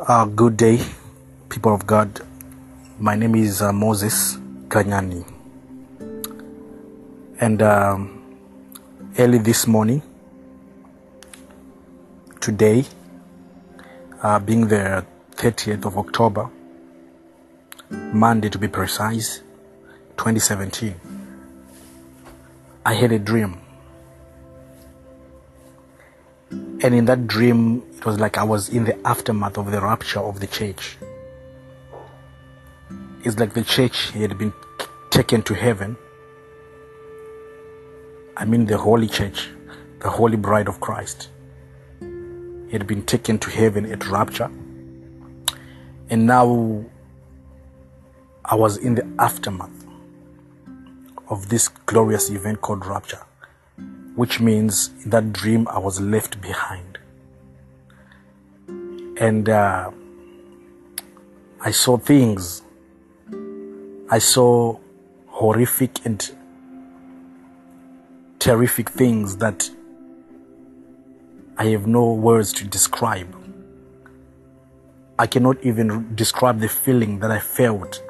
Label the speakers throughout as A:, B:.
A: Good day, people of God. My name is Moses Kanyani, and early this morning, today, being the 30th of October, Monday to be precise, 2017, I had a dream. And in that dream, it was like I was in the aftermath of the rapture of the church. It's like the church had been taken to heaven. I mean the holy church, the holy bride of Christ, had been taken to heaven at rapture. And now I was in the aftermath of this glorious event called rapture, which means in that dream I was left behind. And I saw things. I saw horrific and terrific things that I have no words to describe. I cannot even describe the feeling that I felt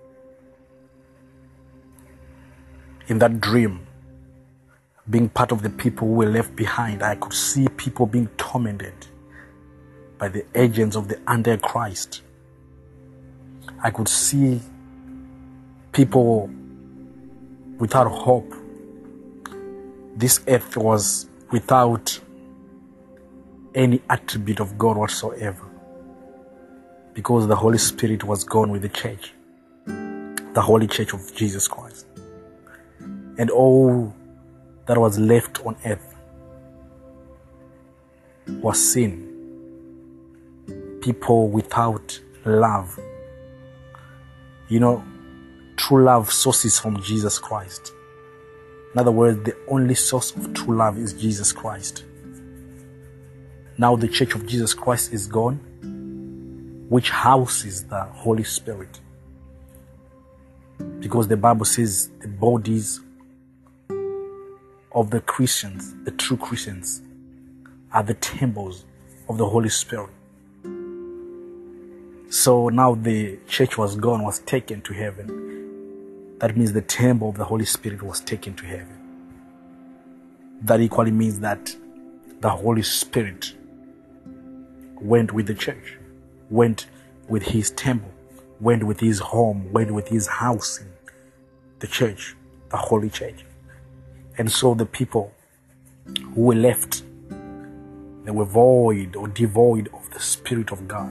A: in that dream. Being part of the people who were left behind, I could see people being tormented by the agents of the Antichrist. I could see people without hope. This earth was without any attribute of God whatsoever, because the Holy Spirit was gone with the church, the Holy Church of Jesus Christ. And all that was left on earth was sin. People without love. You know, true love sources from Jesus Christ. In other words, the only source of true love is Jesus Christ. Now the Church of Jesus Christ is gone, which houses the Holy Spirit. Because the Bible says the bodies of the Christians, the true Christians, are the temples of the Holy Spirit. So now the church was gone, was taken to heaven. That means the temple of the Holy Spirit was taken to heaven. That equally means that the Holy Spirit went with the church, went with his temple, went with his home, went with his house in the church, the Holy Church. And so the people who were left, they were void or devoid of the Spirit of God.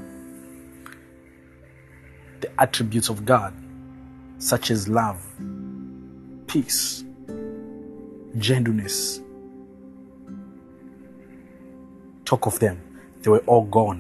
A: The attributes of God, such as love, peace, gentleness, talk of them, they were all gone.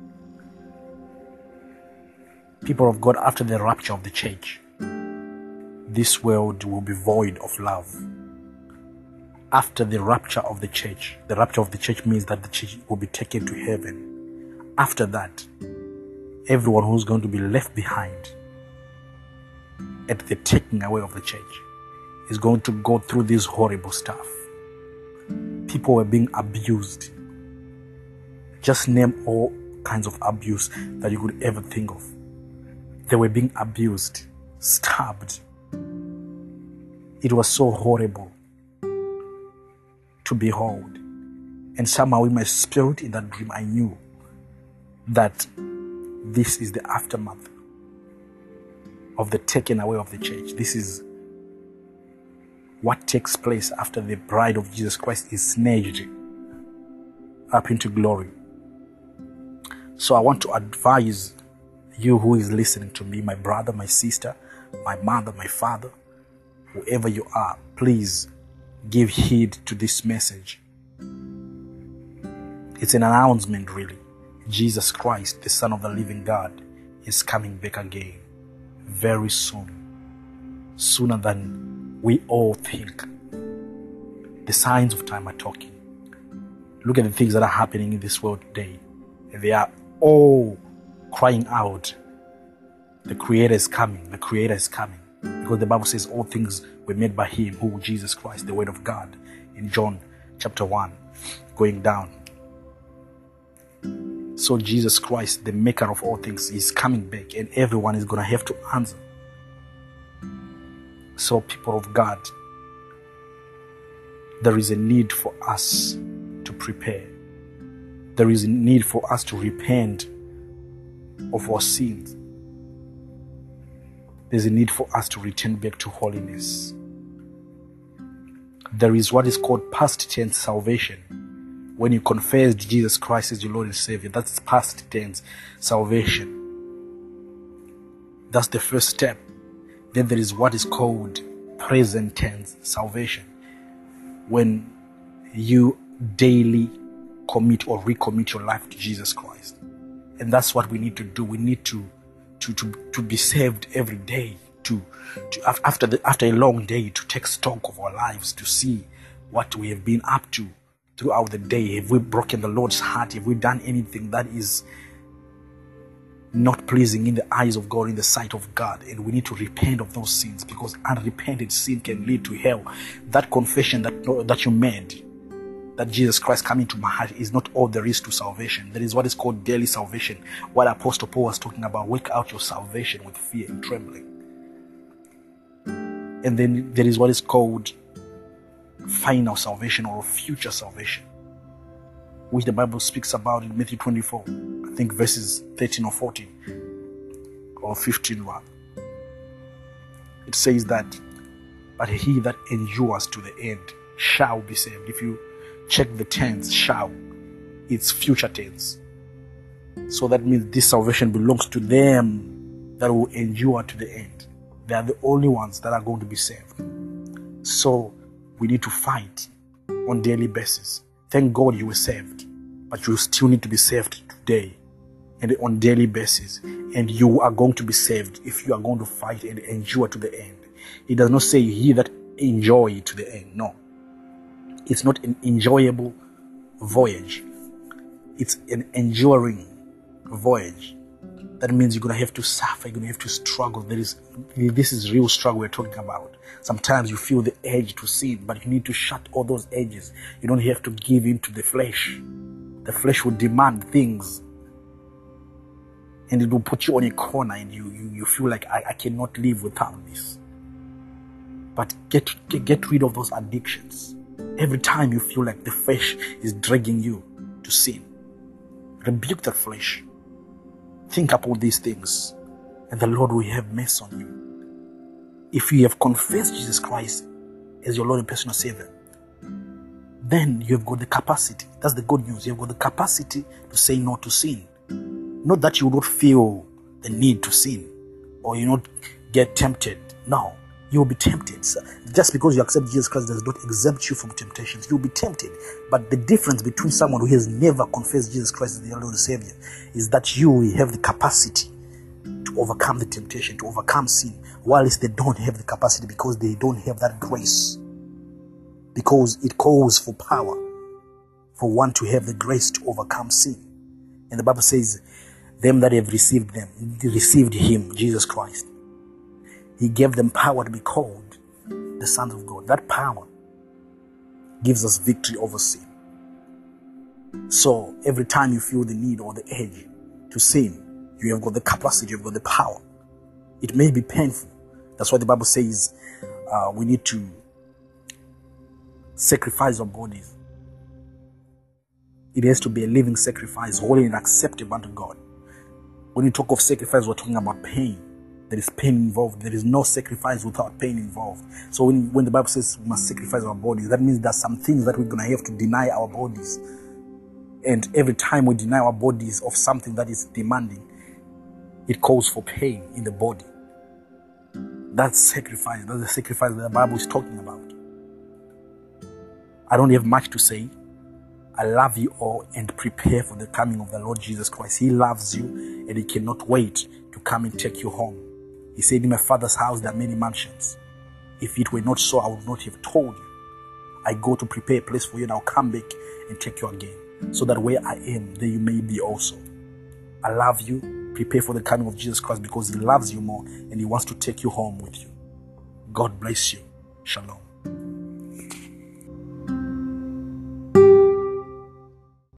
A: People of God, after the rapture of the church, this world will be void of love. After the rapture of the church means that the church will be taken to heaven. After that, everyone who's going to be left behind at the taking away of the church is going to go through this horrible stuff. People were being abused. Just name all kinds of abuse that you could ever think of. They were being abused, stabbed. It was so horrible to behold. And somehow in my spirit, in that dream, I knew that this is the aftermath of the taking away of the church. This is what takes place after the bride of Jesus Christ is snatched up into glory. So I want to advise you who is listening to me, my brother, my sister, my mother, my father, whoever you are, please give heed to this message. It's an announcement, really. Jesus Christ, the Son of the living God, is coming back again very soon, sooner than we all think. The signs of time are talking. Look at the things that are happening in this world today. They are all crying out, the Creator is coming, the Creator is coming. Because the Bible says all things were made by Him, who Jesus Christ, the Word of God, in John chapter 1, going down. So Jesus Christ, the maker of all things, is coming back, and everyone is going to have to answer. So people of God, there is a need for us to prepare. There is a need for us to repent of our sins. There's a need for us to return back to holiness. There is what is called past tense salvation. When you confess Jesus Christ as your Lord and Savior, that's past tense salvation. That's the first step. Then there is what is called present tense salvation. When you daily commit or recommit your life to Jesus Christ. And that's what we need to do. We need to be saved every day, after a long day, to take stock of our lives, to see what we have been up to throughout the day. Have we broken the Lord's heart? Have we done anything that is not pleasing in the eyes of God, in the sight of God? And we need to repent of those sins, because unrepented sin can lead to hell. That confession that you made, that Jesus Christ coming to my heart, is not all there is to salvation. There is what is called daily salvation, what Apostle Paul was talking about. Work out your salvation with fear and trembling. And then there is what is called final salvation, or future salvation, which the Bible speaks about in Matthew 24, I think verses 13 or 14 or 15 rather. It says that, but he that endures to the end shall be saved. If you check the tense, shall, it's future tense. So that means this salvation belongs to them that will endure to the end. They are the only ones that are going to be saved. So we need to fight on daily basis. Thank God you were saved, but you still need to be saved today and on daily basis. And you are going to be saved if you are going to fight and endure to the end. It does not say he that enjoy to the end. No. It's not an enjoyable voyage. It's an enduring voyage. That means you're going to have to suffer. You're going to have to struggle. This is real struggle we're talking about. Sometimes you feel the urge to sin, but you need to shut all those edges. You don't have to give in to the flesh. The flesh will demand things, and it will put you on a corner, and you feel like I cannot live without this. But get rid of those addictions. Every time you feel like the flesh is dragging you to sin, rebuke that flesh. Think about these things, and the Lord will have mercy on you. If you have confessed Jesus Christ as your Lord and personal Savior, then you have got the capacity. That's the good news. You have got the capacity to say no to sin. Not that you will not feel the need to sin, or you not get tempted. No. You will be tempted. Just because you accept Jesus Christ does not exempt you from temptations. You will be tempted. But the difference between someone who has never confessed Jesus Christ as their Lord and Savior is that you will have the capacity to overcome the temptation, to overcome sin, whilst they don't have the capacity because they don't have that grace. Because it calls for power for one to have the grace to overcome sin. And the Bible says, them that have received him, Jesus Christ, he gave them power to be called the sons of God. That power gives us victory over sin. So every time you feel the need or the urge to sin, you have got the capacity, you've got the power. It may be painful. That's why the Bible says we need to sacrifice our bodies. It has to be a living sacrifice, holy and acceptable unto God. When we talk of sacrifice, we're talking about pain. There is pain involved. There is no sacrifice without pain involved. So when the Bible says we must sacrifice our bodies, that means there's some things that we're going to have to deny our bodies. And every time we deny our bodies of something that is demanding, it calls for pain in the body. That's sacrifice. That's the sacrifice that the Bible is talking about. I don't have much to say. I love you all, and prepare for the coming of the Lord Jesus Christ. He loves you, and he cannot wait to come and take you home. He said, in my Father's house there are many mansions. If it were not so, I would not have told you. I go to prepare a place for you, and I'll come back and take you again, so that where I am, there you may be also. I love you. Prepare for the coming of Jesus Christ, because he loves you more, and he wants to take you home with you. God bless you. Shalom.